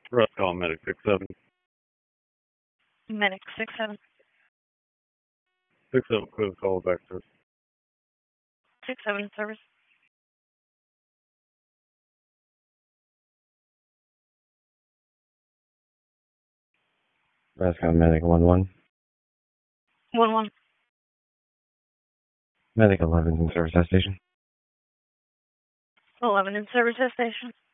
Russ, call medic 67. Medic 67. 67, clear the call back, sir. 67 in service. Roscoe Medic 11. 11. Medic 11 in service at station. 11 in service at station.